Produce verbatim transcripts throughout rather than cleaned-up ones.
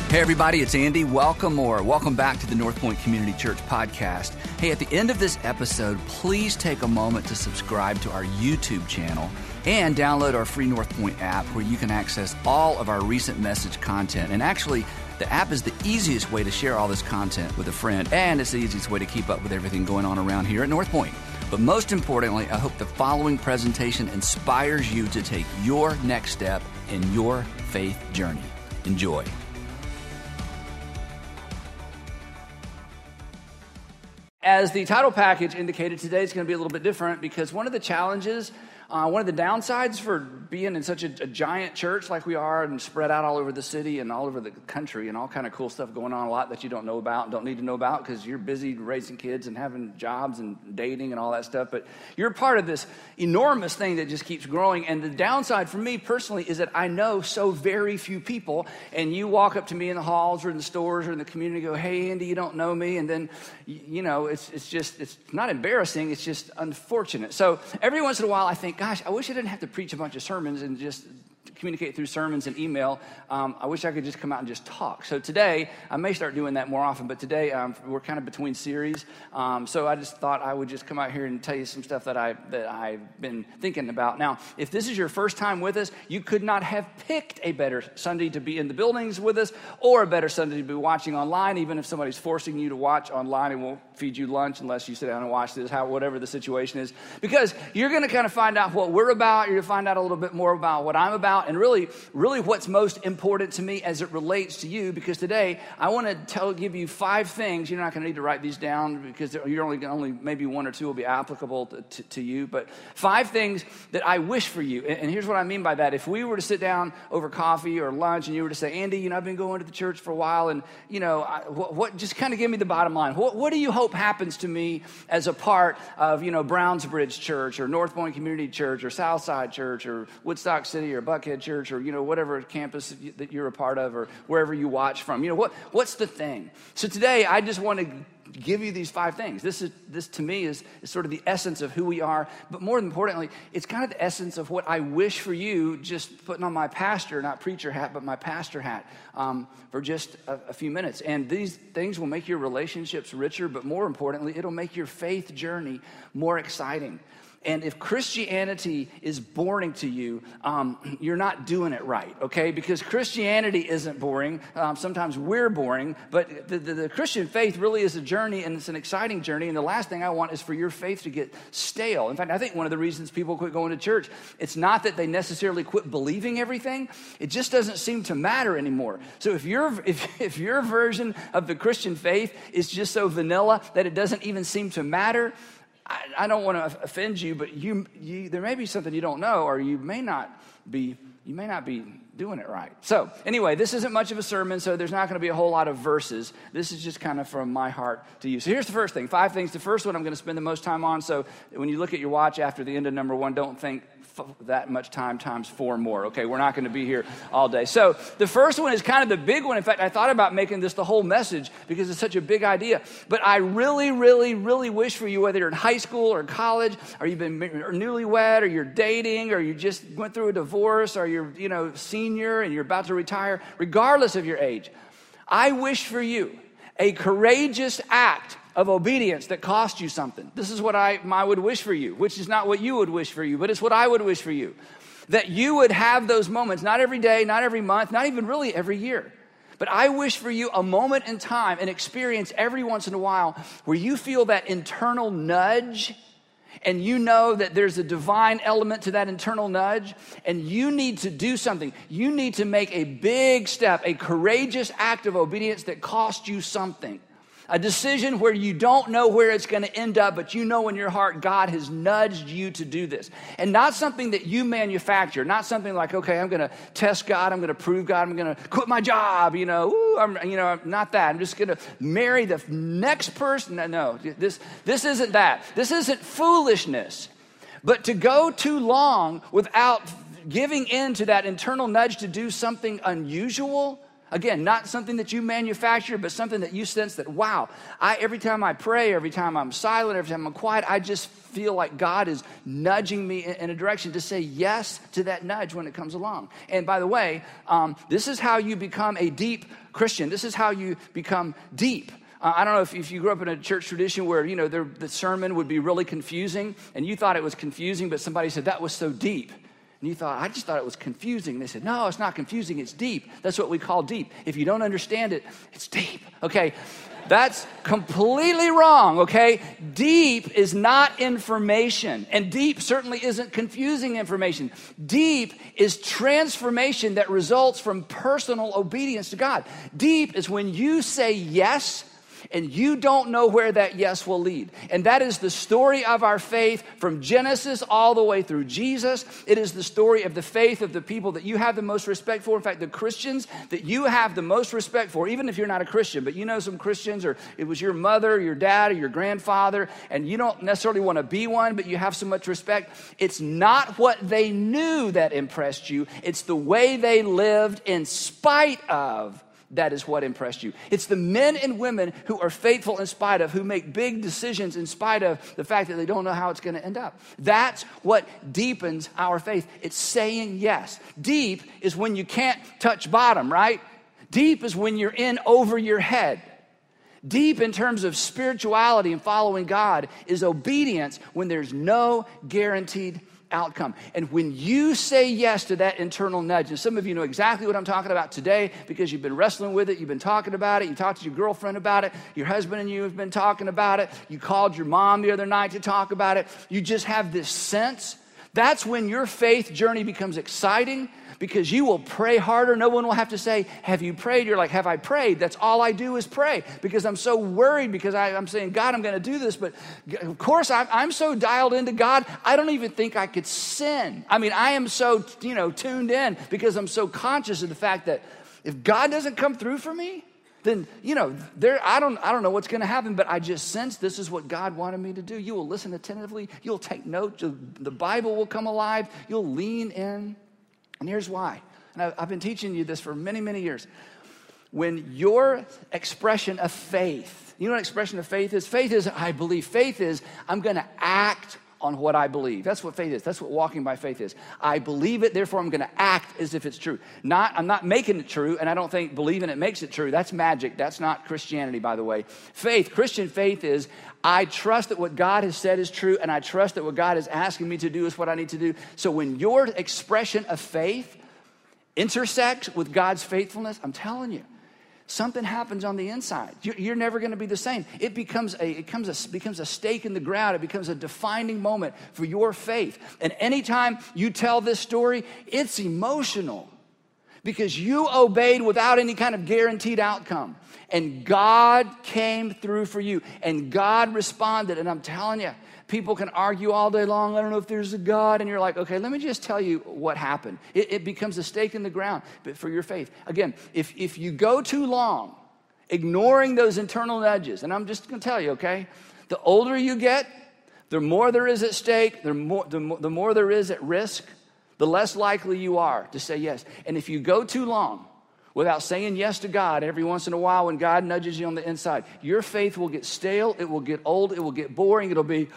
Hey everybody, it's Andy. Welcome or welcome back to the North Point Community Church podcast. Hey, at the end of this episode, please take a moment to subscribe to our YouTube channel and download our free North Point app where you can access all of our recent message content. And actually, the app is the easiest way to share all this content with a friend, and it's the easiest way to keep up with everything going on around here at North Point. But most importantly, I hope the following presentation inspires you to take your next step in your faith journey. Enjoy. As the title package indicated, today is going to be a little bit different because one of the challenges, uh, one of the downsides for being in such a, a giant church like we are and spread out all over the city and all over the country and all kind of cool stuff going on, a lot that you don't know about and don't need to know about because you're busy raising kids and having jobs and dating and all that stuff. But you're part of this enormous thing that just keeps growing. And the downside for me personally is that I know so very few people. And you walk up to me in the halls or in the stores or in the community and go, "Hey, Andy, you don't know me." And then, you know, it's it's just, it's not embarrassing. It's just unfortunate. So every once in a while I think, gosh, I wish I didn't have to preach a bunch of sermons and just communicate through sermons and email. Um, I wish I could just come out and just talk. So today, I may start doing that more often, but today um, we're kind of between series. Um, so I just thought I would just come out here and tell you some stuff that, I, that I've been thinking about. Now, if this is your first time with us, you could not have picked a better Sunday to be in the buildings with us or a better Sunday to be watching online, even if somebody's forcing you to watch online and won't feed you lunch unless you sit down and watch this, how, whatever the situation is. Because you're going to kind of find out what we're about. You're going to find out a little bit more about what I'm about. And really, really what's most important to me as it relates to you, because today I want to tell, give you five things. You're not going to need to write these down because you're only, only maybe one or two will be applicable to, to, to you, but five things that I wish for you. And, and here's what I mean by that. If we were to sit down over coffee or lunch and you were to say, "Andy, you know, I've been going to the church for a while and, you know, I, what, what, just kind of give me the bottom line. What, what do you hope happens to me as a part of, you know, Brownsbridge Church or North Point Community Church or Southside Church or Woodstock City or Buckhead Church or, you know, whatever campus that you're a part of or wherever you watch from. You know, what what's the thing?" So today, I just want to give you these five things. This is this to me is, is sort of the essence of who we are, but more importantly, it's kind of the essence of what I wish for you, just putting on my pastor, not preacher hat, but my pastor hat um, for just a, a few minutes. And these things will make your relationships richer, but more importantly, it'll make your faith journey more exciting. And if Christianity is boring to you, um, you're not doing it right, okay? Because Christianity isn't boring. Um, sometimes we're boring, but the, the, the Christian faith really is a journey, and it's an exciting journey. And the last thing I want is for your faith to get stale. In fact, I think one of the reasons people quit going to church, it's not that they necessarily quit believing everything. It just doesn't seem to matter anymore. So if your if, if your version of the Christian faith is just so vanilla that it doesn't even seem to matter, I, I don't want to offend you, but you, you, there may be something you don't know, or you may not be, you may not be doing it right. So anyway, this isn't much of a sermon, so there's not going to be a whole lot of verses. This is just kind of from my heart to you. So here's the first thing, five things. The first one I'm going to spend the most time on. So when you look at your watch after the end of number one, don't think that much time times four more. Okay, we're not going to be here all day. So the first one is kind of the big one. In fact, I thought about making this the whole message because it's such a big idea. But I really, really, really wish for you, whether you're in high school or college, or you've been or newlywed, or you're dating, or you just went through a divorce, or you're, you know, senior and you're about to retire, regardless of your age, I wish for you a courageous act of obedience that cost you something. This is what I, I would wish for you, which is not what you would wish for you, but it's what I would wish for you. That you would have those moments, not every day, not every month, not even really every year. But I wish for you a moment in time, an experience every once in a while where you feel that internal nudge, and you know that there's a divine element to that internal nudge, and you need to do something. You need to make a big step, a courageous act of obedience that costs you something. A decision where you don't know where it's going to end up, but you know in your heart God has nudged you to do this. And not something that you manufacture, not something like, okay, I'm going to test God, I'm going to prove God, I'm going to quit my job, you know, ooh, I'm, you know, not that. I'm just going to marry the next person. No, no, this, this isn't that. This isn't foolishness. But to go too long without giving in to that internal nudge to do something unusual, Again, not something that you manufacture, but something that you sense that, wow, I, every time I pray, every time I'm silent, every time I'm quiet, I just feel like God is nudging me in, in a direction to say yes to that nudge when it comes along. And by the way, um, this is how you become a deep Christian. This is how you become deep. Uh, I don't know if, if you grew up in a church tradition where, you know, the sermon would be really confusing, and you thought it was confusing, but somebody said, that was so deep. And you thought, I just thought it was confusing. They said, no, it's not confusing, it's deep. That's what we call deep. If you don't understand it, it's deep, okay? That's completely wrong, okay? Deep is not information, and deep certainly isn't confusing information. Deep is transformation that results from personal obedience to God. Deep is when you say yes, and you don't know where that yes will lead. And that is the story of our faith from Genesis all the way through Jesus. It is the story of the faith of the people that you have the most respect for. In fact, the Christians that you have the most respect for, even if you're not a Christian, but you know some Christians, or it was your mother, your dad, or your grandfather, and you don't necessarily want to be one, but you have so much respect. It's not what they knew that impressed you. It's the way they lived in spite of. That is what impressed you. It's the men and women who are faithful in spite of, who make big decisions in spite of the fact that they don't know how it's going to end up. That's what deepens our faith. It's saying yes. Deep is when you can't touch bottom, right? Deep is when you're in over your head. Deep in terms of spirituality and following God is obedience when there's no guaranteed outcome. And when you say yes to that internal nudge, and some of you know exactly what I'm talking about today because you've been wrestling with it, you've been talking about it, you talked to your girlfriend about it, your husband and you have been talking about it, you called your mom the other night to talk about it, you just have this sense. That's when your faith journey becomes exciting, because you will pray harder. No one will have to say, have you prayed? You're like, have I prayed? That's all I do is pray, because I'm so worried, because I, I'm saying, God, I'm going to do this. But of course, I'm, I'm so dialed into God, I don't even think I could sin. I mean, I am so, you know, tuned in, because I'm so conscious of the fact that if God doesn't come through for me, then, you know, there, I don't, I don't know what's going to happen, but I just sense this is what God wanted me to do. You will listen attentively. You'll take notes. The Bible will come alive. You'll lean in. And here's why. And I've been teaching you this for many, many years. When your expression of faith, you know what expression of faith is? Faith is, I believe. Faith is, I'm going to act on what I believe. That's what faith is. That's what walking by faith is. I believe it, therefore I'm going to act as if it's true. Not, I'm not making it true, and I don't think believing it makes it true. That's magic. That's not Christianity, by the way. Faith, Christian faith is, I trust that what God has said is true, and I trust that what God is asking me to do is what I need to do. So when your expression of faith intersects with God's faithfulness, I'm telling you, something happens on the inside. You're, you're never going to be the same. It becomes a, it becomes a, becomes a stake in the ground. It becomes a defining moment for your faith. And anytime you tell this story, it's emotional, because you obeyed without any kind of guaranteed outcome. And God came through for you. And God responded. And I'm telling you, people can argue all day long, I don't know if there's a God. And you're like, okay, let me just tell you what happened. It, it becomes a stake in the ground but for your faith. Again, if, if you go too long ignoring those internal nudges, and I'm just going to tell you, okay, the older you get, the more there is at stake, the more, the more, the more there is at risk, the less likely you are to say yes. And if you go too long without saying yes to God every once in a while when God nudges you on the inside, your faith will get stale, it will get old, it will get boring, it'll be,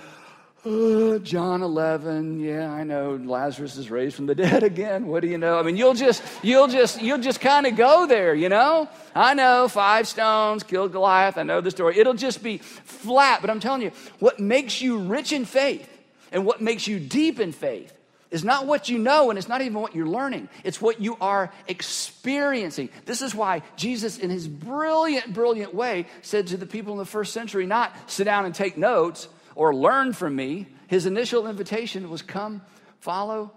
oh, John eleven, yeah, I know, Lazarus is raised from the dead again, what do you know? I mean, you'll just, you'll just, you'll just kind of go there, you know? I know, five stones killed Goliath, I know the story. It'll just be flat, but I'm telling you, what makes you rich in faith and what makes you deep in faith is not what you know, and it's not even what you're learning. It's what you are experiencing. This is why Jesus, in his brilliant, brilliant way, said to the people in the first century, not sit down and take notes or learn from me. His initial invitation was, come, follow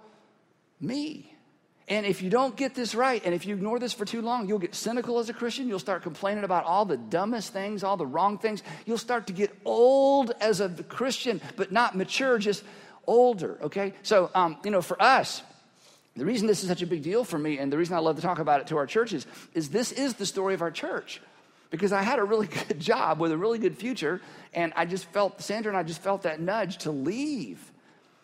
me. And if you don't get this right, and if you ignore this for too long, you'll get cynical as a Christian. You'll start complaining about all the dumbest things, all the wrong things. You'll start to get old as a Christian, but not mature, just older, okay? So, um, you know, for us, the reason this is such a big deal for me, and the reason I love to talk about it to our churches, is this is the story of our church. Because I had a really good job with a really good future, and I just felt, Sandra and I just felt that nudge to leave.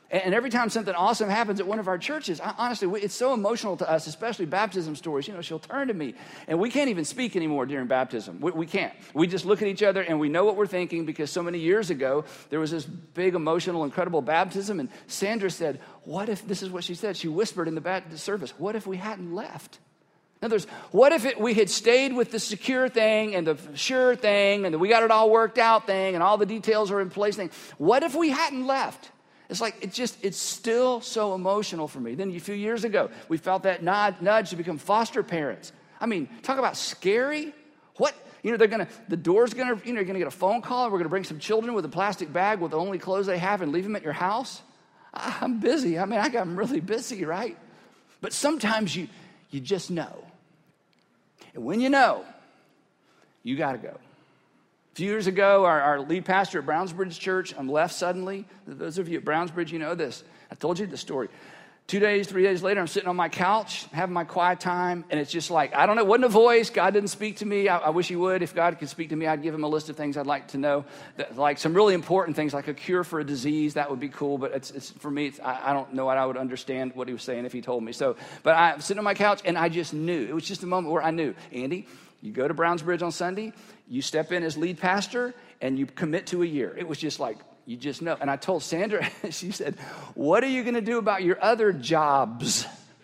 And every time something awesome happens at one of our churches, I, honestly, we, it's so emotional to us, especially baptism stories. You know, she'll turn to me, and we can't even speak anymore during baptism. We, we can't. We just look at each other, and we know what we're thinking because so many years ago, there was this big, emotional, incredible baptism, and Sandra said, what if, this is what she said, she whispered in the bat- service, what if we hadn't left? In other words, what if it, we had stayed with the secure thing and the sure thing and the we got it all worked out thing and all the details are in place thing? What if we hadn't left? It's like, it just, it's still so emotional for me. Then a few years ago, we felt that nod, nudge to become foster parents. I mean, talk about scary. What? You know, they're going to, the door's going to, you know, you're going to get a phone call. And we're going to bring some children with a plastic bag with the only clothes they have and leave them at your house. I'm busy. I mean, I got, I'm really busy, right? But sometimes you, you just know. And when you know, you got to go. A few years ago, our, our lead pastor at Brownsbridge Church um, left suddenly. Those of you at Brownsbridge, you know this. I told you the story. Two days, three days later, I'm sitting on my couch, having my quiet time, and it's just like, I don't know, it wasn't a voice. God didn't speak to me. I, I wish he would. If God could speak to me, I'd give him a list of things I'd like to know. That, like some really important things, like a cure for a disease. That would be cool, but it's, it's for me, it's, I, I don't know what I would understand what he was saying if he told me. So, but I'm sitting on my couch, and I just knew. It was just a moment where I knew, Andy, you go to Brownsbridge on Sunday, you step in as lead pastor, and you commit to a year. It was just like, you just know. And I told Sandra, she said, what are you going to do about your other jobs?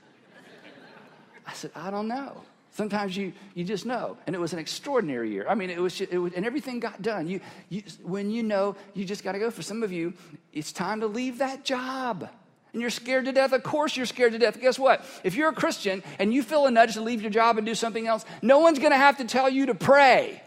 I said, I don't know. Sometimes you you just know. And it was an extraordinary year. I mean, it was, just, it was and everything got done. You, you When you know, you just got to go. For some of you, it's time to leave that job. And you're scared to death. Of course you're scared to death. Guess what? If you're a Christian and you feel a nudge to leave your job and do something else, no one's going to have to tell you to pray.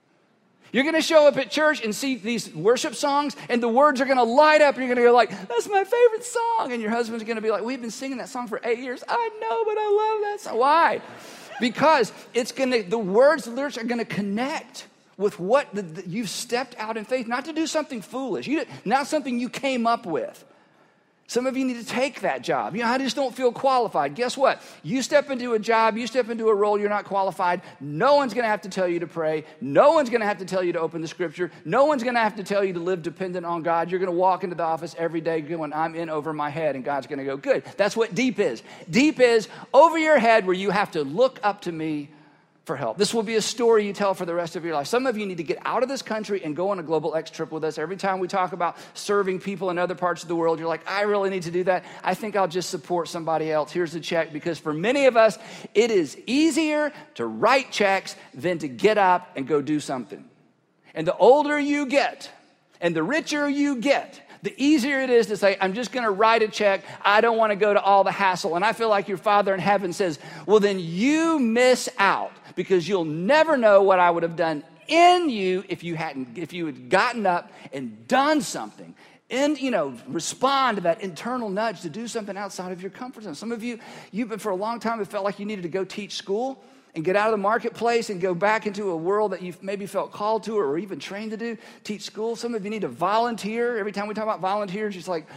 You're going to show up at church and see these worship songs, and the words are going to light up, and you're going to go like, that's my favorite song. And your husband's going to be like, we've been singing that song for eight years. I know, but I love that song. Why? Because it's going to, the words, the lyrics are going to connect with what the, the, you've stepped out in faith, not to do something foolish, you, not something you came up with. Some of you need to take that job. You know, I just don't feel qualified. Guess what? You step into a job, you step into a role, you're not qualified. No one's going to have to tell you to pray. No one's going to have to tell you to open the scripture. No one's going to have to tell you to live dependent on God. You're going to walk into the office every day going, I'm in over my head, and God's going to go, good. That's what deep is. Deep is over your head where you have to look up to me for help. This will be a story you tell for the rest of your life. Some of you need to get out of this country and go on a Global X trip with us. Every time we talk about serving people in other parts of the world, you're like, I really need to do that. I think I'll just support somebody else. Here's the check. Because for many of us, it is easier to write checks than to get up and go do something. And the older you get and the richer you get, the easier it is to say, I'm just going to write a check. I don't want to go to all the hassle. And I feel like your Father in heaven says, well, then you miss out, because you'll never know what I would have done in you if you hadn't, if you had gotten up and done something. And, you know, respond to that internal nudge to do something outside of your comfort zone. Some of you, you've been for a long time, it felt like you needed to go teach school and get out of the marketplace and go back into a world that you've maybe felt called to or even trained to do, teach school. Some of you need to volunteer. Every time we talk about volunteers, it's like,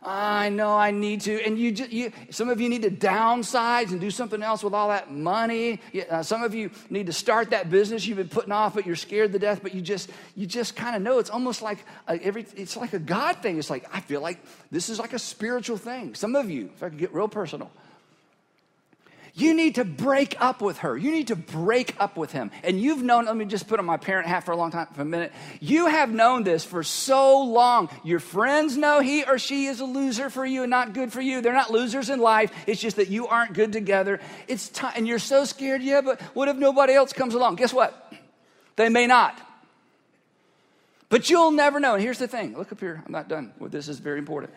I know I need to. And you, just, you, some of you need to downsize and do something else with all that money. Uh, some of you need to start that business you've been putting off, but you're scared to death. But you just, you just kind of know it's almost like a, every. It's like a God thing. It's like I feel like this is like a spiritual thing. Some of you, if I could get real personal, you need to break up with her. You need to break up with him. And you've known, let me just put on my parent hat for a long time, for a minute. You have known this for so long. Your friends know he or she is a loser for you and not good for you. They're not losers in life. It's just that you aren't good together. It's time, and you're so scared, yeah, but what if nobody else comes along? Guess what? They may not. But you'll never know. And here's the thing. Look up here. I'm not done. Well, this is very important.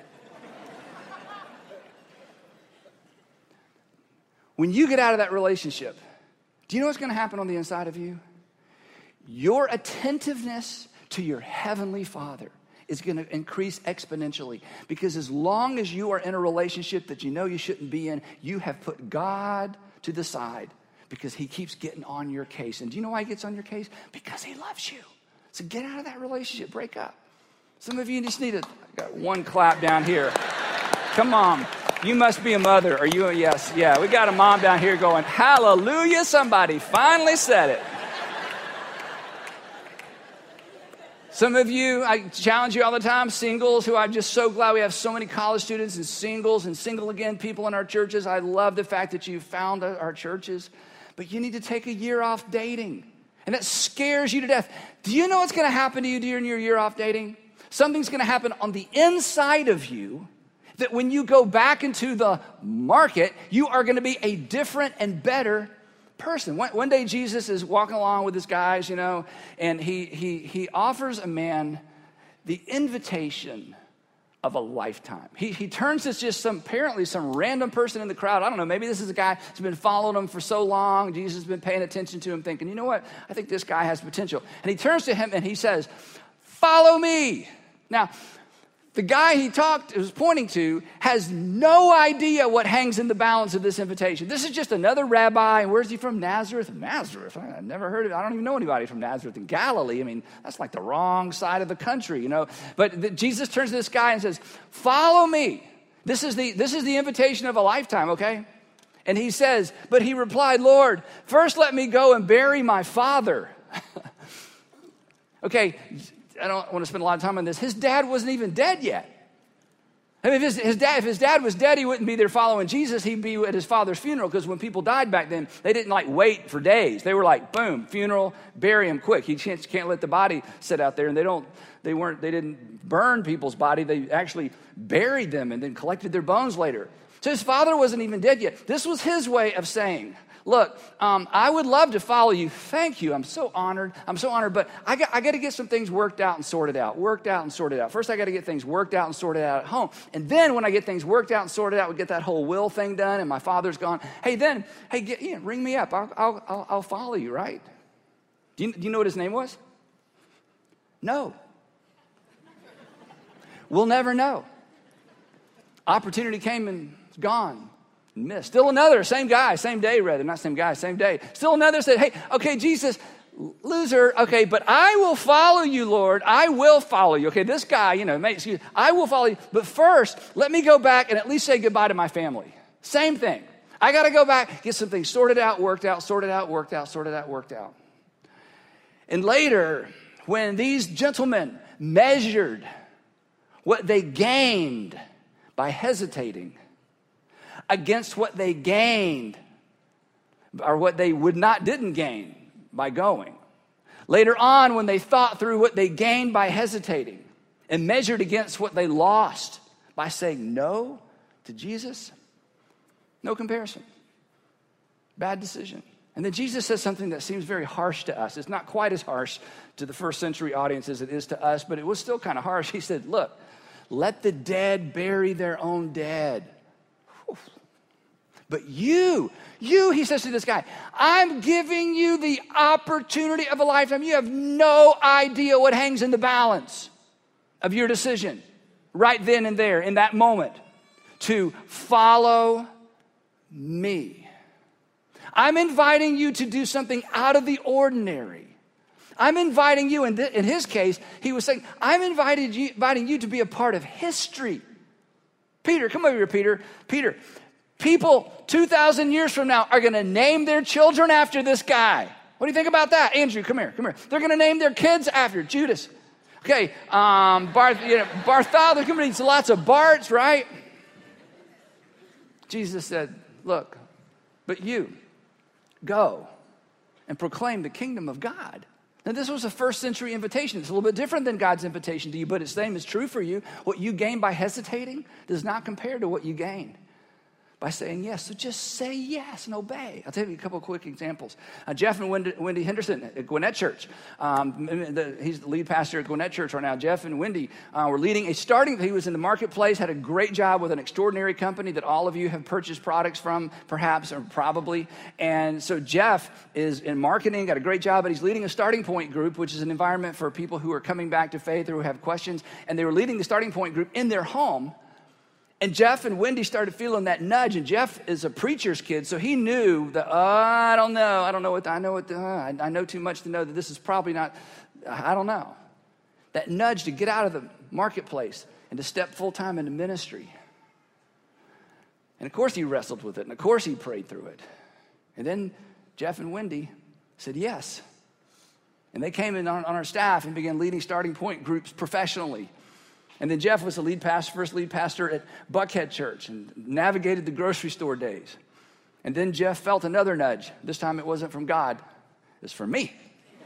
When you get out of that relationship, do you know what's going to happen on the inside of you? Your attentiveness to your heavenly Father is going to increase exponentially, because as long as you are in a relationship that you know you shouldn't be in, you have put God to the side, because he keeps getting on your case. And do you know why he gets on your case? Because he loves you. So get out of that relationship. Break up. Some of you just need a, I got one clap down here. Come on. You must be a mother. Are you a yes? Yeah, we got a mom down here going, hallelujah, somebody finally said it. Some of you, I challenge you all the time, singles, who I'm just so glad we have so many college students and singles and single again people in our churches. I love the fact that you found our churches. But you need to take a year off dating. And that scares you to death. Do you know what's going to happen to you during your year off dating? Something's going to happen on the inside of you that when you go back into the market, you are going to be a different and better person. One, one day Jesus is walking along with his guys, you know, and he he he offers a man the invitation of a lifetime. He he turns to just some, apparently some random person in the crowd. I don't know, maybe this is a guy who's been following him for so long. Jesus has been paying attention to him, thinking, you know what? I think this guy has potential. And he turns to him and he says, follow me. Now, the guy he talked was pointing to has no idea what hangs in the balance of this invitation. This is just another rabbi. And where's he from? Nazareth? Nazareth. I've never heard of it. I don't even know anybody from Nazareth in Galilee. I mean, that's like the wrong side of the country, you know. But the, Jesus turns to this guy and says, follow me. This is the this is the invitation of a lifetime, okay? And he says, but he replied, Lord, first let me go and bury my father. Okay, I don't want to spend a lot of time on this. His dad wasn't even dead yet. I mean, if his, his dad, if his dad was dead, he wouldn't be there following Jesus. He'd be at his father's funeral, because when people died back then, they didn't like wait for days. They were like, boom, funeral, bury him quick. You can't, can't let the body sit out there. And they don't, they weren't, they didn't burn people's body. They actually buried them and then collected their bones later. So his father wasn't even dead yet. This was his way of saying, look, um, I would love to follow you. Thank you. I'm so honored. I'm so honored. But I got, I got to get some things worked out and sorted out. Worked out and sorted out. First, I got to get things worked out and sorted out at home. And then when I get things worked out and sorted out, we get that whole will thing done, and my father's gone. Hey, then, hey, get, yeah, ring me up. I'll, I'll, I'll, I'll follow you, right? Do you, do you know what his name was? No. We'll never know. Opportunity came and it's gone. Missed. Still another, same guy, same day rather, not same guy, same day. Still another said, hey, okay, Jesus, loser, okay, but I will follow you, Lord. I will follow you. Okay, this guy, you know, excuse, I will follow you. But first, let me go back and at least say goodbye to my family. Same thing. I got to go back, get some things sorted out, worked out, sorted out, worked out, sorted out, worked out. And later, when these gentlemen measured what they gained by hesitating against what they gained, or what they would not, didn't gain by going. Later on, when they thought through what they gained by hesitating and measured against what they lost by saying no to Jesus, no comparison. Bad decision. And then Jesus says something that seems very harsh to us. It's not quite as harsh to the first century audience as it is to us, but it was still kind of harsh. He said, look, let the dead bury their own dead. Whew. But you, you, he says to this guy, I'm giving you the opportunity of a lifetime. You have no idea what hangs in the balance of your decision right then and there in that moment to follow me. I'm inviting you to do something out of the ordinary. I'm inviting you, in, th- in his case, he was saying, I'm invited you, inviting you to be a part of history. Peter, come over here, Peter. Peter, people two thousand years from now are going to name their children after this guy. What do you think about that? Andrew, come here, come here. They're going to name their kids after Judas. Okay, um, Barth, you know, Bartholomew, there's going to be lots of Barts, right? Jesus said, look, but you go and proclaim the kingdom of God. Now, this was a first century invitation. It's a little bit different than God's invitation to you, but its same is true for you. What you gain by hesitating does not compare to what you gained by saying yes. So just say yes and obey. I'll tell you a couple of quick examples. Uh, Jeff and Wendy, Wendy Henderson at Gwinnett Church. Um, the, he's the lead pastor at Gwinnett Church right now. Jeff and Wendy uh, were leading a starting, he was in the marketplace, had a great job with an extraordinary company that all of you have purchased products from, perhaps, or probably. And so Jeff is in marketing, got a great job, but he's leading a starting point group, which is an environment for people who are coming back to faith or who have questions. And they were leading the starting point group in their home. And Jeff and Wendy started feeling that nudge. And Jeff is a preacher's kid, so he knew that, oh, I don't know. I don't know what, the, I know what, the, uh, I know too much to know that this is probably not, I don't know. That nudge to get out of the marketplace and to step full-time into ministry. And of course he wrestled with it. And of course he prayed through it. And then Jeff and Wendy said yes. And they came in on, on our staff and began leading Starting Point groups professionally. And then Jeff was the lead pastor, first lead pastor at Buckhead Church and navigated the grocery store days. And then Jeff felt another nudge. This time it wasn't from God, it was from me.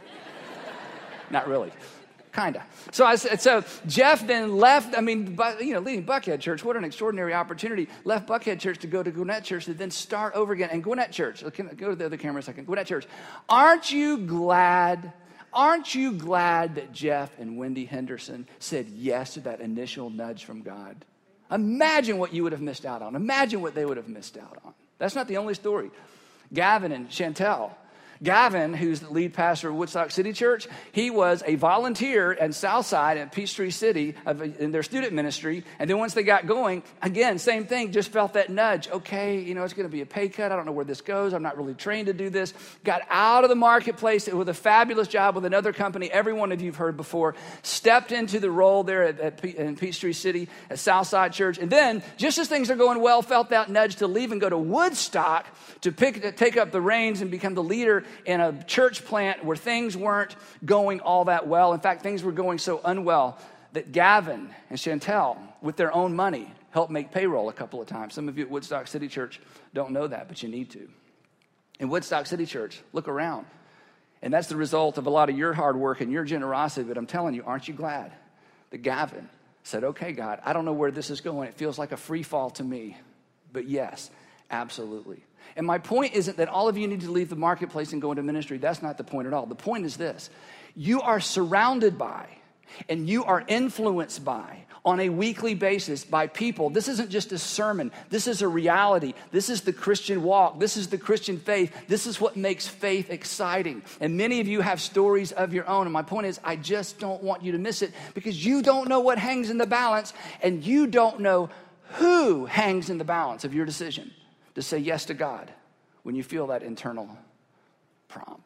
Not really. Kind of. So I said, so Jeff then left, I mean, you know, leading Buckhead Church, what an extraordinary opportunity. Left Buckhead Church to go to Gwinnett Church to then start over again. And Gwinnett Church, go to the other camera a second. Gwinnett Church, aren't you glad, aren't you glad that Jeff and Wendy Henderson said yes to that initial nudge from God? Imagine what you would have missed out on. Imagine what they would have missed out on. That's not the only story. Gavin and Chantel. Gavin, who's the lead pastor of Woodstock City Church, he was a volunteer at Southside at Peachtree City of, in their student ministry. And then once they got going, again, same thing, just felt that nudge. Okay, you know, it's going to be a pay cut. I don't know where this goes. I'm not really trained to do this. Got out of the marketplace with a fabulous job with another company every one of you have heard before. Stepped into the role there at, at Pe- in Peachtree City at Southside Church. And then, just as things are going well, felt that nudge to leave and go to Woodstock to pick, to take up the reins and become the leader in a church plant where things weren't going all that well. In fact, things were going so unwell that Gavin and Chantel, with their own money, helped make payroll a couple of times. Some of you at Woodstock City Church don't know that, but you need to. In Woodstock City Church, look around. And that's the result of a lot of your hard work and your generosity. But I'm telling you, aren't you glad that Gavin said, okay, God, I don't know where this is going. It feels like a free fall to me. But yes, absolutely. And my point isn't that all of you need to leave the marketplace and go into ministry. That's not the point at all. The point is this. You are surrounded by and you are influenced by on a weekly basis by people. This isn't just a sermon. This is a reality. This is the Christian walk. This is the Christian faith. This is what makes faith exciting. And many of you have stories of your own. And my point is, I just don't want you to miss it because you don't know what hangs in the balance and you don't know who hangs in the balance of your decision to say yes to God when you feel that internal prompt.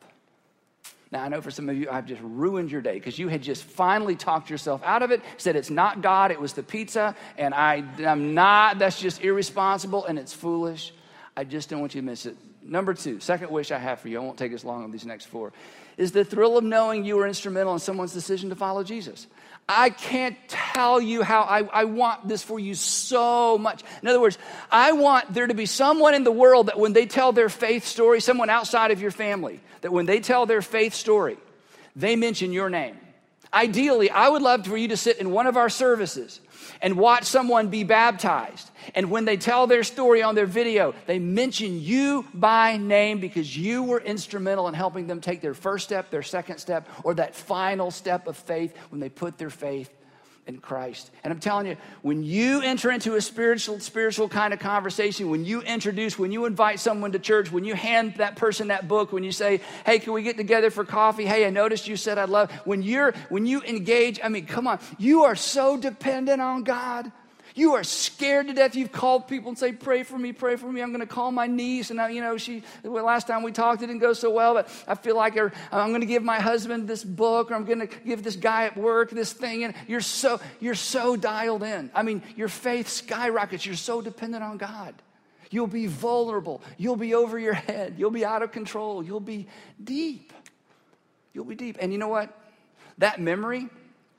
Now, I know for some of you, I've just ruined your day because you had just finally talked yourself out of it, said it's not God, it was the pizza, and I, I'm not, that's just irresponsible and it's foolish. I just don't want you to miss it. Number two, second wish I have for you, I won't take as long on these next four, is the thrill of knowing you were instrumental in someone's decision to follow Jesus. I can't tell you how I, I want this for you so much. In other words, I want there to be someone in the world that when they tell their faith story, someone outside of your family, that when they tell their faith story, they mention your name. Ideally, I would love for you to sit in one of our services and watch someone be baptized. And when they tell their story on their video, they mention you by name because you were instrumental in helping them take their first step, their second step, or that final step of faith when they put their faith in Christ. And I'm telling you, when you enter into a spiritual, spiritual kind of conversation, when you introduce, when you invite someone to church, when you hand that person that book, when you say, hey, can we get together for coffee? Hey, I noticed you said I'd love. When you're, when you engage, I mean, come on, you are so dependent on God. You are scared to death. You've called people and say, pray for me, pray for me. I'm going to call my niece. And, I, you know, she, well, last time we talked, it didn't go so well, but I feel like I'm going to give my husband this book, or I'm going to give this guy at work this thing. And you're so, you're so dialed in. I mean, your faith skyrockets. You're so dependent on God. You'll be vulnerable. You'll be over your head. You'll be out of control. You'll be deep. You'll be deep. And you know what? That memory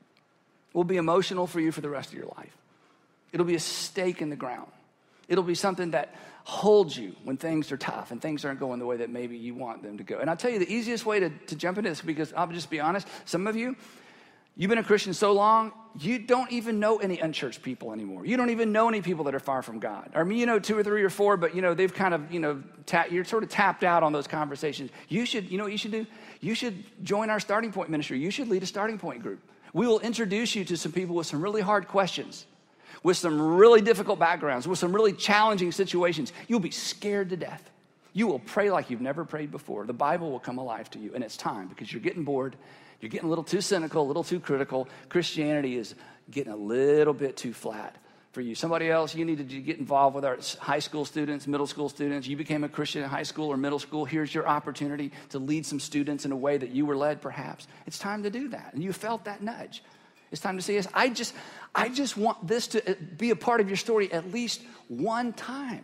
will be emotional for you for the rest of your life. It'll be a stake in the ground. It'll be something that holds you when things are tough and things aren't going the way that maybe you want them to go. And I'll tell you the easiest way to, to jump into this, because I'll just be honest, some of you, you've been a Christian so long, you don't even know any unchurched people anymore. You don't even know any people that are far from God. Or I mean, you know, two or three or four, but you know, they've kind of, you know, ta- you're sort of tapped out on those conversations. You should, you know what you should do? You should join our Starting Point ministry. You should lead a Starting Point group. We will introduce you to some people with some really hard questions, with some really difficult backgrounds, with some really challenging situations. You'll be scared to death. You will pray like you've never prayed before. The Bible will come alive to you, and it's time because you're getting bored. You're getting a little too cynical, a little too critical. Christianity is getting a little bit too flat for you. Somebody else, you need to get involved with our high school students, middle school students. You became a Christian in high school or middle school. Here's your opportunity to lead some students in a way that you were led, perhaps. It's time to do that, and you felt that nudge. It's time to say yes. I just, I just want this to be a part of your story at least one time.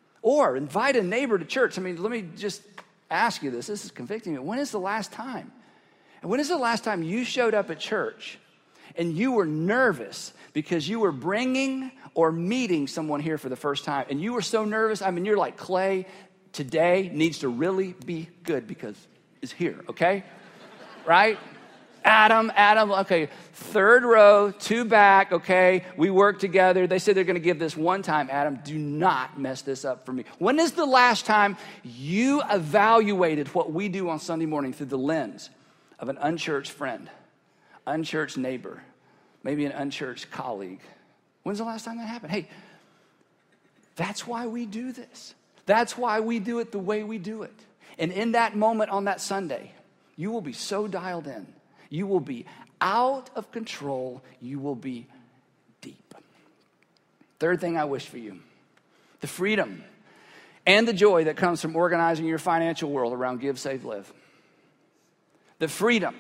Or invite a neighbor to church. I mean, let me just ask you this. This is convicting me. When is the last time And when is the last time you showed up at church and you were nervous because you were bringing or meeting someone here for the first time, and you were so nervous? I mean, you're like, Clay, today needs to really be good because it's here, okay? Right? Adam, Adam, okay, third row, two back, okay, we work together. They said they're gonna give this one time. Adam, do not mess this up for me. When is the last time you evaluated what we do on Sunday morning through the lens of an unchurched friend, unchurched neighbor, maybe an unchurched colleague? When's the last time that happened? Hey, that's why we do this. That's why we do it the way we do it. And in that moment on that Sunday, you will be so dialed in. You will be out of control. You will be deep. Third thing I wish for you, the freedom and the joy that comes from organizing your financial world around Give, Save, Live. The freedom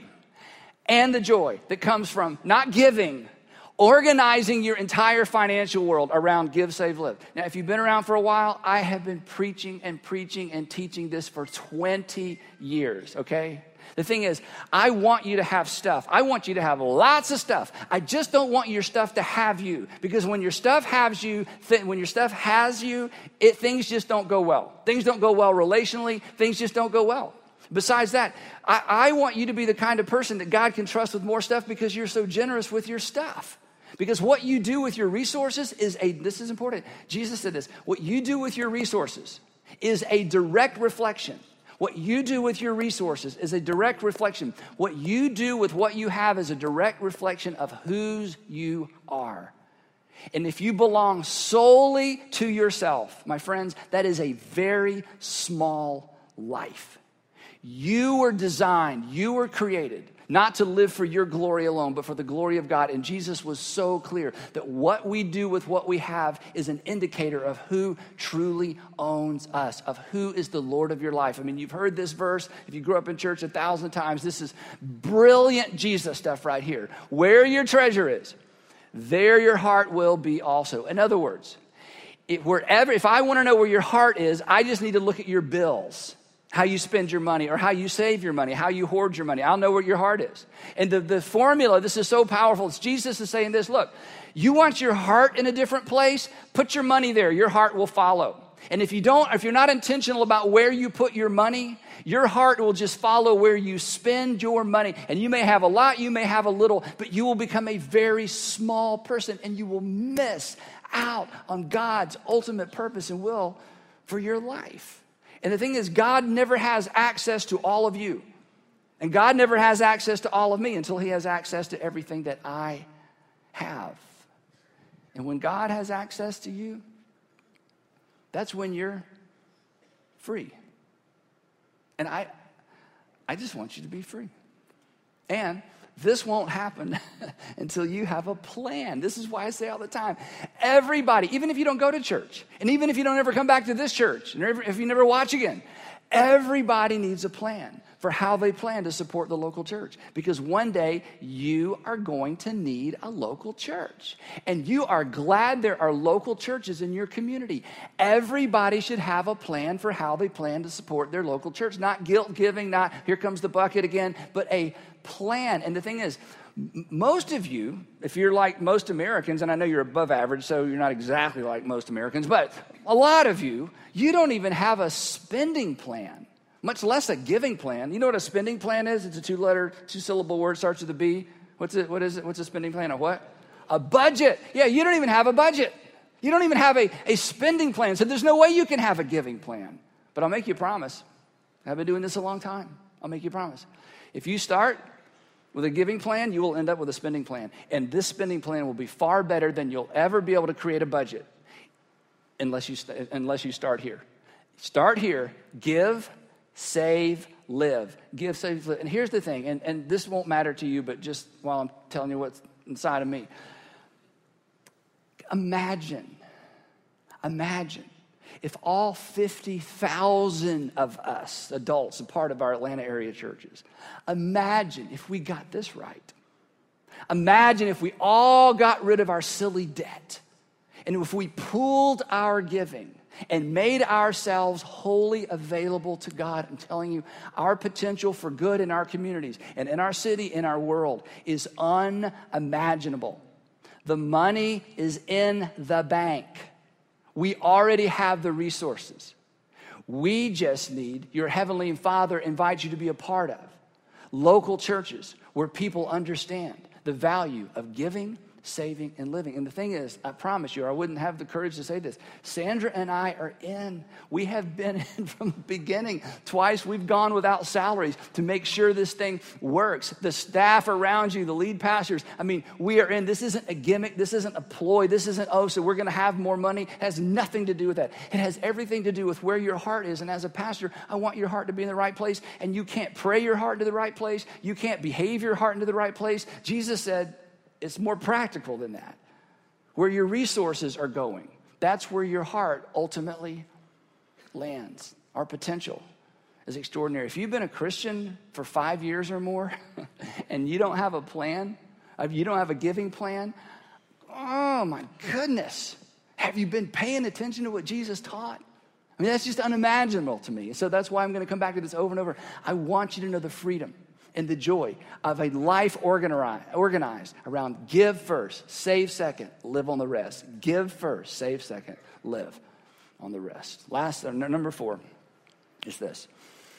and the joy that comes from not giving, organizing your entire financial world around Give, Save, Live. Now, if you've been around for a while, I have been preaching and preaching and teaching this for twenty years, okay? The thing is, I want you to have stuff. I want you to have lots of stuff. I just don't want your stuff to have you, because when your stuff has you, th- when your stuff has you, it, things just don't go well. Things don't go well relationally. Things just don't go well. Besides that, I, I want you to be the kind of person that God can trust with more stuff because you're so generous with your stuff. Because what you do with your resources is a, this is important. Jesus said this, what you do with your resources is a direct reflection. What you do with your resources is a direct reflection. What you do with what you have is a direct reflection of whose you are. And if you belong solely to yourself, my friends, that is a very small life. You were designed, you were created not to live for your glory alone, but for the glory of God. And Jesus was so clear that what we do with what we have is an indicator of who truly owns us, of who is the Lord of your life. I mean, you've heard this verse. If you grew up in church a thousand times, this is brilliant Jesus stuff right here. Where your treasure is, there your heart will be also. In other words, if, wherever, if I want to know where your heart is, I just need to look at your bills, how you spend your money or how you save your money, how you hoard your money. I'll know where your heart is. And the, the formula, this is so powerful. It's Jesus is saying this, look, you want your heart in a different place? Put your money there. Your heart will follow. And if you don't, if you're not intentional about where you put your money, your heart will just follow where you spend your money. And you may have a lot, you may have a little, but you will become a very small person and you will miss out on God's ultimate purpose and will for your life. And the thing is, God never has access to all of you. And God never has access to all of me until he has access to everything that I have. And when God has access to you, that's when you're free. And I, I just want you to be free. And this won't happen until you have a plan. This is why I say all the time, everybody, even if you don't go to church, and even if you don't ever come back to this church, and if you never watch again, everybody needs a plan for how they plan to support the local church. Because one day you are going to need a local church. And you are glad there are local churches in your community. Everybody should have a plan for how they plan to support their local church. Not guilt giving, not here comes the bucket again, but a plan. And the thing is, most of you, if you're like most Americans, and I know you're above average, so you're not exactly like most Americans, but a lot of you, you don't even have a spending plan, much less a giving plan. You know what a spending plan is? It's a two-letter, two-syllable word, starts with a B. What's it? What is it? What's a spending plan? A what? A budget. Yeah, you don't even have a budget. You don't even have a, a spending plan. So there's no way you can have a giving plan. But I'll make you a promise. I've been doing this a long time. I'll make you a promise. If you start with a giving plan, you will end up with a spending plan. And this spending plan will be far better than you'll ever be able to create a budget unless you, st- unless you start here. Start here. Give, save, live. Give, save, live. And here's the thing, and, and this won't matter to you, but just while I'm telling you what's inside of me. Imagine, imagine if all fifty thousand of us, adults, a part of our Atlanta area churches, imagine if we got this right. Imagine if we all got rid of our silly debt. And if we pooled our giving, and made ourselves wholly available to God. I'm telling you, our potential for good in our communities and in our city, in our world, is unimaginable. The money is in the bank. We already have the resources. We just need, your Heavenly Father invites you to be a part of local churches where people understand the value of giving, saving, and living. And the thing is, I promise you, I wouldn't have the courage to say this. Sandra and I are in. We have been in from the beginning. Twice we've gone without salaries to make sure this thing works. The staff around you, the lead pastors, I mean, we are in. This isn't a gimmick. This isn't a ploy. This isn't, oh, so we're going to have more money. It has nothing to do with that. It has everything to do with where your heart is. And as a pastor, I want your heart to be in the right place. And you can't pray your heart into the right place. You can't behave your heart into the right place. Jesus said, it's more practical than that. Where your resources are going, that's where your heart ultimately lands. Our potential is extraordinary. If you've been a Christian for five years or more and you don't have a plan, you don't have a giving plan, oh my goodness, have you been paying attention to what Jesus taught? I mean, that's just unimaginable to me. So that's why I'm going to come back to this over and over. I want you to know the freedom and the joy of a life organized around give first, save second, live on the rest. Give first, save second, live on the rest. Last, uh, number four is this.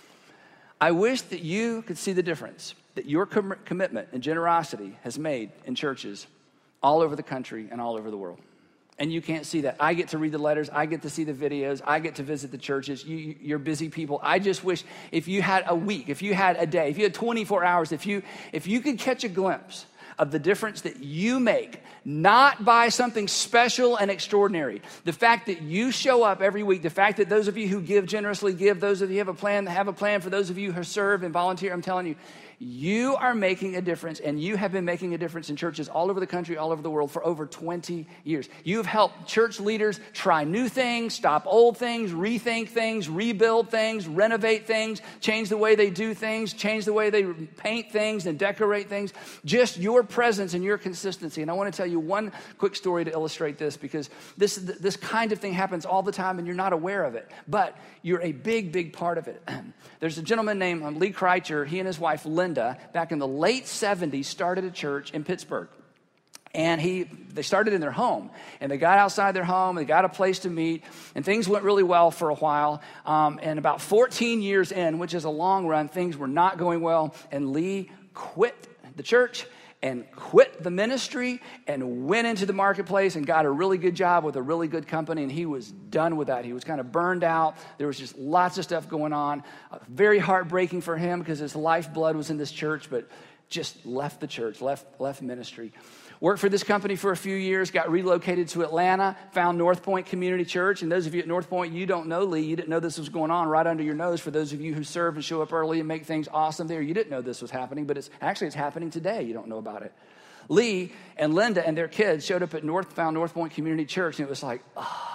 I wish that you could see the difference that your com- commitment and generosity has made in churches all over the country and all over the world. And you can't see that. I get to read the letters. I get to see the videos. I get to visit the churches. You, you're busy people. I just wish if you had a week, if you had a day, if you had twenty-four hours, if you if you could catch a glimpse of the difference that you make, not by something special and extraordinary. The fact that you show up every week, the fact that those of you who give generously give, those of you who have a plan, have a plan for those of you who serve and volunteer, I'm telling you, you are making a difference, and you have been making a difference in churches all over the country, all over the world for over twenty years. You've helped church leaders try new things, stop old things, rethink things, rebuild things, renovate things, change the way they do things, change the way they paint things and decorate things. Just your presence and your consistency. And I want to tell you one quick story to illustrate this, because this, this kind of thing happens all the time and you're not aware of it, but you're a big, big part of it. There's a gentleman named Lee Kreitzer. He and his wife, Linda, back in the late seventies, started a church in Pittsburgh. And he, they started in their home, and they got outside their home, they got a place to meet, and things went really well for a while. Um, and about fourteen years in, which is a long run, things were not going well, and Lee quit the church and quit the ministry and went into the marketplace and got a really good job with a really good company, and he was done with that. He was kind of burned out. There was just lots of stuff going on. Uh, very heartbreaking for him because his lifeblood was in this church, but just left the church, left, left ministry. Worked for this company for a few years, got relocated to Atlanta, found North Point Community Church. And those of you at North Point, you don't know Lee. You didn't know this was going on right under your nose. For those of you who serve and show up early and make things awesome there, you didn't know this was happening, but it's actually it's happening today. You don't know about it. Lee and Linda and their kids showed up at North, found North Point Community Church, and it was like, ah.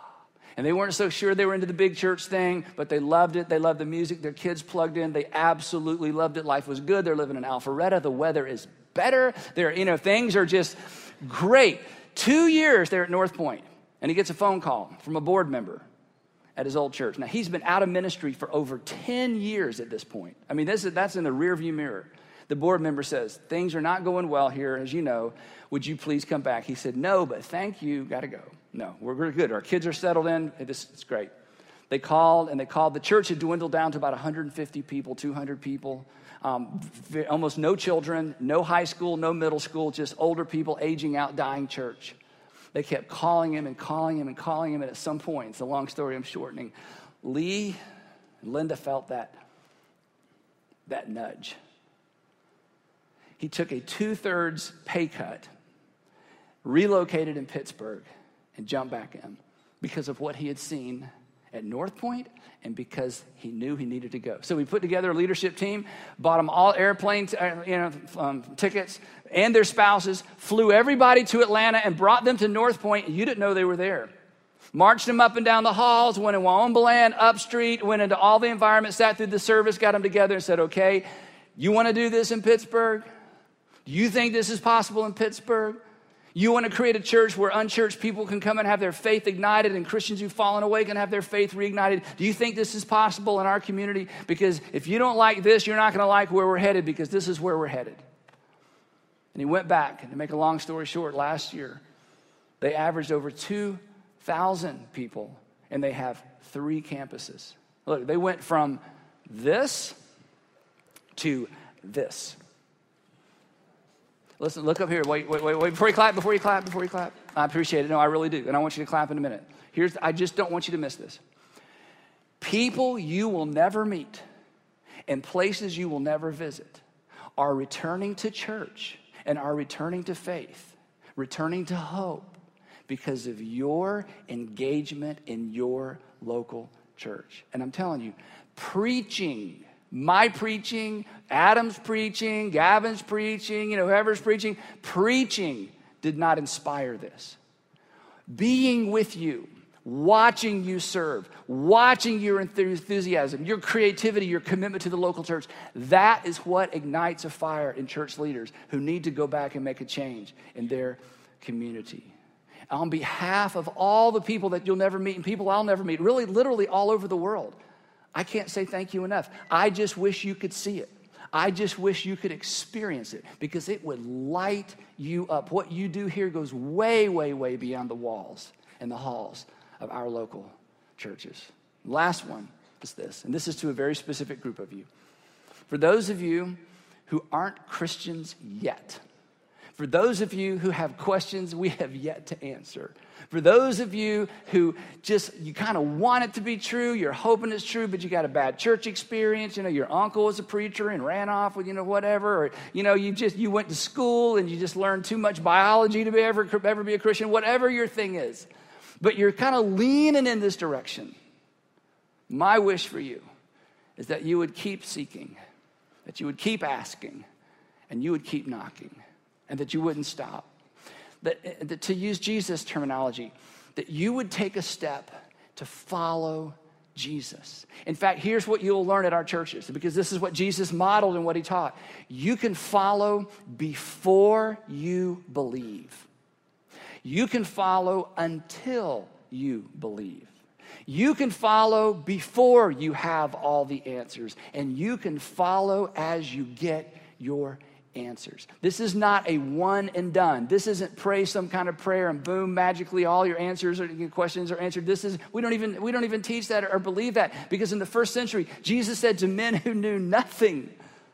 And they weren't so sure they were into the big church thing, but they loved it. They loved the music. Their kids plugged in. They absolutely loved it. Life was good. They're living in Alpharetta. The weather is better. There, you know, things are just great. Two years there at North Point, and he gets a phone call from a board member at his old church. Now, he's been out of ministry for over ten years at this point. I mean, this is, that's in the rearview mirror. The board member says, things are not going well here, as you know. Would you please come back? He said, no, but thank you. Got to go. No, we're, we're good. Our kids are settled in. It's, it's great. They called, and they called. The church had dwindled down to about one hundred fifty people, two hundred people. Um, almost no children, no high school, no middle school, just older people, aging out, dying church. They kept calling him and calling him and calling him, and at some point, it's a long story I'm shortening, Lee and Linda felt that, that nudge. He took a two-thirds pay cut, relocated in Pittsburgh, and jumped back in because of what he had seen at North Point and because he knew he needed to go. So we put together a leadership team, bought them all airplane t- uh, you know, um, tickets and their spouses, flew everybody to Atlanta and brought them to North Point, and you didn't know they were there. Marched them up and down the halls, went in Wombaland, up street, went into all the environment, sat through the service, got them together and said, okay, you want to do this in Pittsburgh? Do you think this is possible in Pittsburgh? You want to create a church where unchurched people can come and have their faith ignited and Christians who've fallen away can have their faith reignited. Do you think this is possible in our community? Because if you don't like this, you're not going to like where we're headed, because this is where we're headed. And he went back, and to make a long story short, last year, they averaged over two thousand people, and they have three campuses. Look, they went from this to this. Listen, look up here. Wait, wait, wait, wait. Before you clap, before you clap, before you clap. I appreciate it. No, I really do. And I want you to clap in a minute. Here's, I just don't want you to miss this. People you will never meet and places you will never visit are returning to church and are returning to faith, returning to hope because of your engagement in your local church. And I'm telling you, preaching, my preaching, Adam's preaching, Gavin's preaching, you know, whoever's preaching, preaching did not inspire this. Being with you, watching you serve, watching your enthusiasm, your creativity, your commitment to the local church, that is what ignites a fire in church leaders who need to go back and make a change in their community. On behalf of all the people that you'll never meet and people I'll never meet, really literally all over the world, I can't say thank you enough. I just wish you could see it. I just wish you could experience it, because it would light you up. What you do here goes way, way, way beyond the walls and the halls of our local churches. Last one is this, and this is to a very specific group of you. For those of you who aren't Christians yet, for those of you who have questions we have yet to answer, for those of you who just, you kind of want it to be true, you're hoping it's true, but you got a bad church experience, you know, your uncle was a preacher and ran off with, you know, whatever, or, you know, you just, you went to school and you just learned too much biology to be ever, ever be a Christian, whatever your thing is, but you're kind of leaning in this direction. My wish for you is that you would keep seeking, that you would keep asking, and you would keep knocking, and that you wouldn't stop. That, that to use Jesus' terminology, that you would take a step to follow Jesus. In fact, here's what you'll learn at our churches, because this is what Jesus modeled and what he taught. You can follow before you believe. You can follow until you believe. You can follow before you have all the answers, and you can follow as you get your answers. This is not a one and done. This isn't pray some kind of prayer and boom, magically all your answers or your questions are answered. This is, we don't even, we don't even teach that or believe that, because in the first century, Jesus said to men who knew nothing,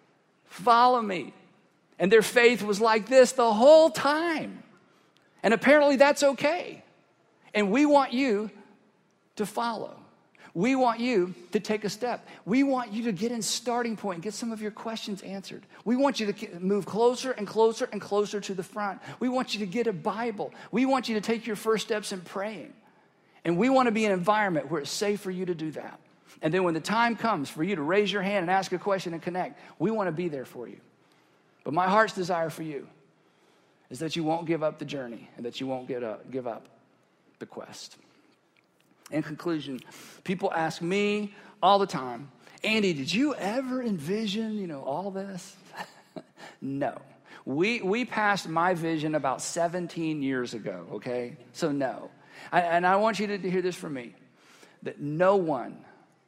follow me. And their faith was like this the whole time. And apparently that's okay. And we want you to follow. We want you to take a step. We want you to get in starting point and get some of your questions answered. We want you to move closer and closer and closer to the front. We want you to get a Bible. We want you to take your first steps in praying. And we want to be an environment where it's safe for you to do that. And then when the time comes for you to raise your hand and ask a question and connect, we want to be there for you. But my heart's desire for you is that you won't give up the journey and that you won't get up, give up the quest. In conclusion, people ask me all the time, Andy, did you ever envision, you know, all this? No. We we passed my vision about seventeen years ago, okay? So no. I, and I want you to hear this from me, that no one,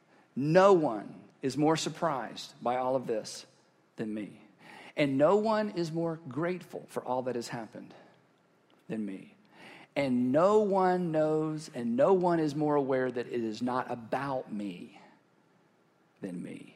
no one is more surprised by all of this than me. And no one is more grateful for all that has happened than me. And no one knows and no one is more aware that it is not about me than me.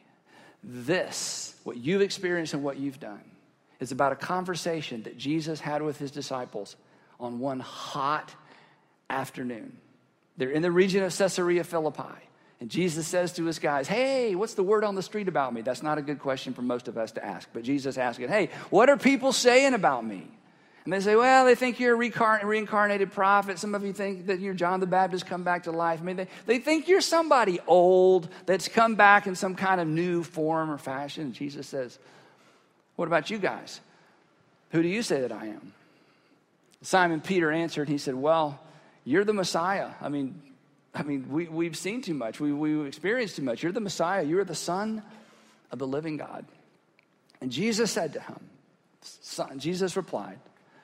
This, what you've experienced and what you've done, is about a conversation that Jesus had with his disciples on one hot afternoon. They're in the region of Caesarea Philippi. And Jesus says to his guys, hey, what's the word on the street about me? That's not a good question for most of us to ask. But Jesus asked it, hey, what are people saying about me? And they say, well, they think you're a reincarnated prophet. Some of you think that you're John the Baptist come back to life. I mean, they, they think you're somebody old that's come back in some kind of new form or fashion. And Jesus says, what about you guys? Who do you say that I am? Simon Peter answered, he said, well, you're the Messiah. I mean, I mean, we, we've seen too much. We, we've experienced too much. You're the Messiah. You're the Son of the living God. And Jesus said to him, son, Jesus replied,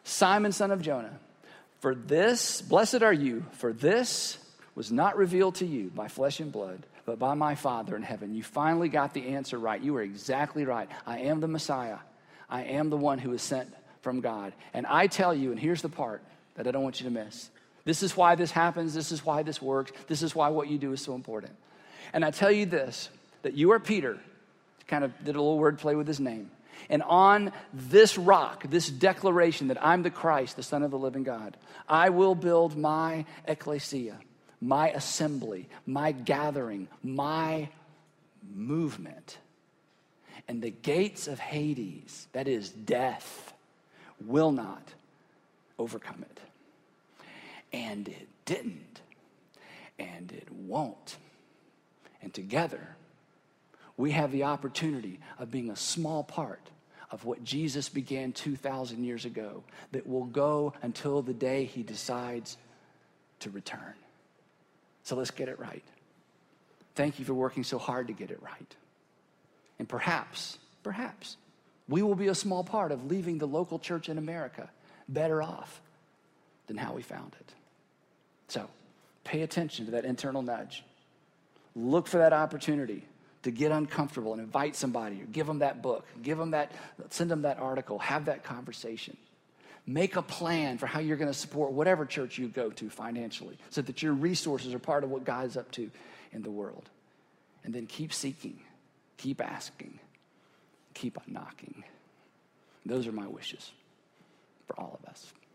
Simon, son of Jonah, for this, blessed are you, for this was not revealed to you by flesh and blood, but by my Father in heaven. You finally got the answer right. You were exactly right. I am the Messiah. I am the one who is sent from God. And I tell you, and here's the part that I don't want you to miss. This is why this happens. This is why this works. This is why what you do is so important. And I tell you this, that you are Peter. Kind of did a little wordplay with his name. And on this rock, this declaration that I'm the Christ, the Son of the living God, I will build my ecclesia, my assembly, my gathering, my movement. And the gates of Hades, that is death, will not overcome it. And it didn't. And it won't. And together, we have the opportunity of being a small part of what Jesus began two thousand years ago that will go until the day he decides to return. So let's get it right. Thank you for working so hard to get it right. And perhaps, perhaps, we will be a small part of leaving the local church in America better off than how we found it. So pay attention to that internal nudge. Look for that opportunity to get uncomfortable and invite somebody, or give them that book, give them that, send them that article, have that conversation. Make a plan for how you're going to support whatever church you go to financially so that your resources are part of what God is up to in the world. And then keep seeking, keep asking, keep on knocking. Those are my wishes for all of us.